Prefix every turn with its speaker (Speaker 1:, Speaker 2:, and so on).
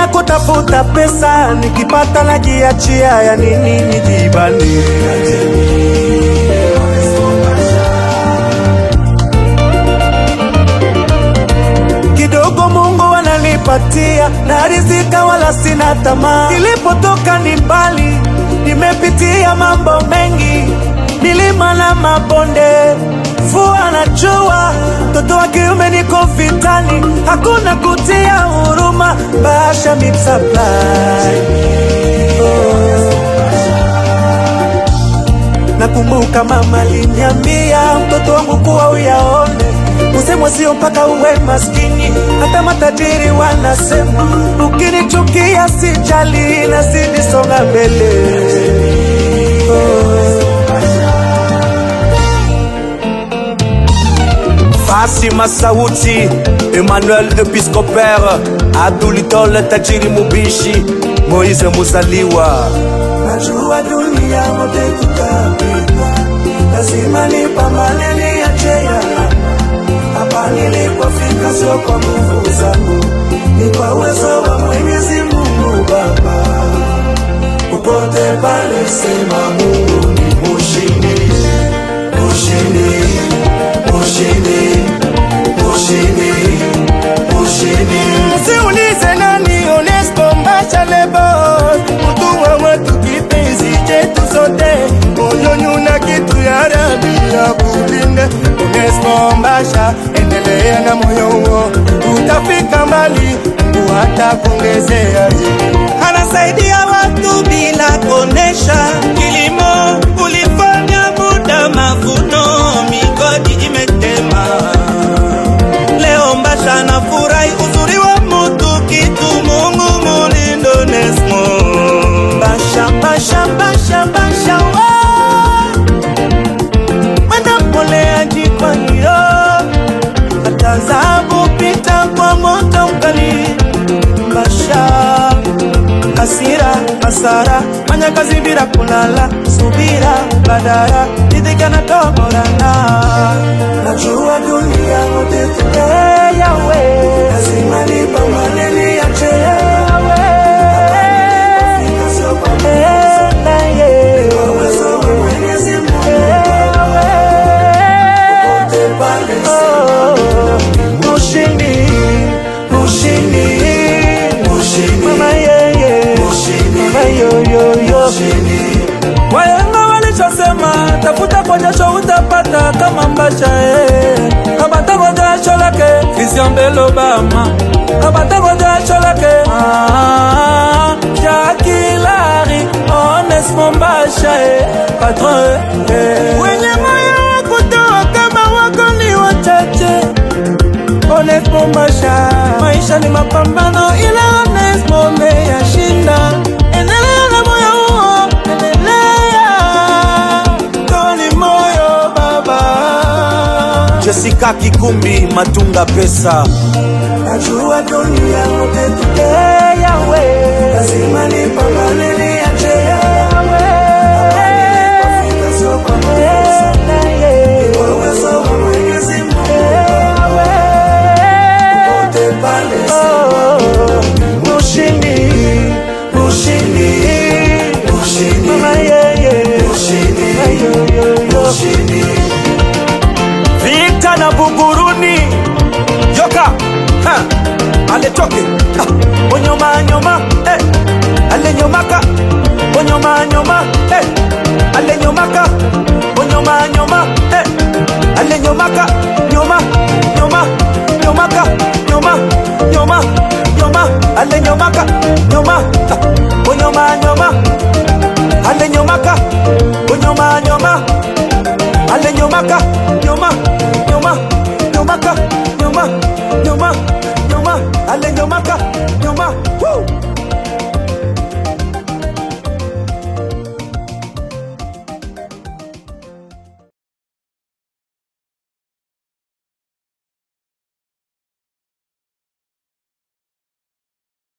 Speaker 1: na kutafuta pesa, nikipata najiachia, ya nini nijibane. Kidogo Mungu ananipatia, narizika wala sina tamaa. Nilipotoka ni mbali, nimepitia mambo mengi, milima na mabonde, mvua na jua. Mtoto wa kiume niko vitani, hakuna kutia huruma. Basha Meat Supply. Nakumbuka mama aliniambia, mtoto wangu kuwa uyaone, usemwa sio mpaka uwe maskini, hata matajiri wanasema. Ukinichukia sijali, nazidi songa mbele. Fassima Sauti, Emmanuel Episcopère, Abdulitol Tajiri Mubishi, Moise Muzaliwa. Najua dunia mote tutapita, lazima nipambane niachia. Hapa nilipofika sio kwa nguvu zangu, ni kwa uwezo wa Mwenyezi Mungu Baba. Popote pale sema Mungu ni mushindi, mushindi, mushindi, mushindi, mushindi. Usiulize nani Onesmo Mbasha lebo, mtu wa watu kipenzi chetu sote. Moyo nyuna kitu ya Rabi ya kulinde. Onesmo Mbasha, endelea na moyo huo, utafika mbali, hata kuongezea. Anasaidia watu bila kuonesha. Kilimo ulifanya muda mavuno, migodi imetema. Leo Mbasha na furahi uzuri wa mtu, kitu Mungu mulindo Onesmo. Mbasha, Mbasha, Mbasha, Mbasha mwenda mpolea jikwani yo, hata zabu pita kwa moto mkali. Mbasha, hasira, hasara, manya kazi bila kulala, subira, badara, nidhika na toborana. Najua dunia mote tupe yawe, lazima nipambane niache yawe. Mushindi, mushindi, mushindi, mama yeye, mushindi, mama yo. Wahenga walishasema, tafuta kwa jasho utapata kama Mbasha. Kabata kwa jasho lake, Christian Bell Obama. Kabata kwa jasho lake, Jackie Larry, Onesmo Mbasha, patron. Wenye moyo kutoa kama wako ni wachache. Onesmo Mbasha, maisha ni mapambano, ila Onesmo ameyashinda. Endelea na moyo huo, endelea, toni moyo baba. Jessica Kikumbi, Matunga Pesa. Najua dunia mote tupe yawe, lazima nipambane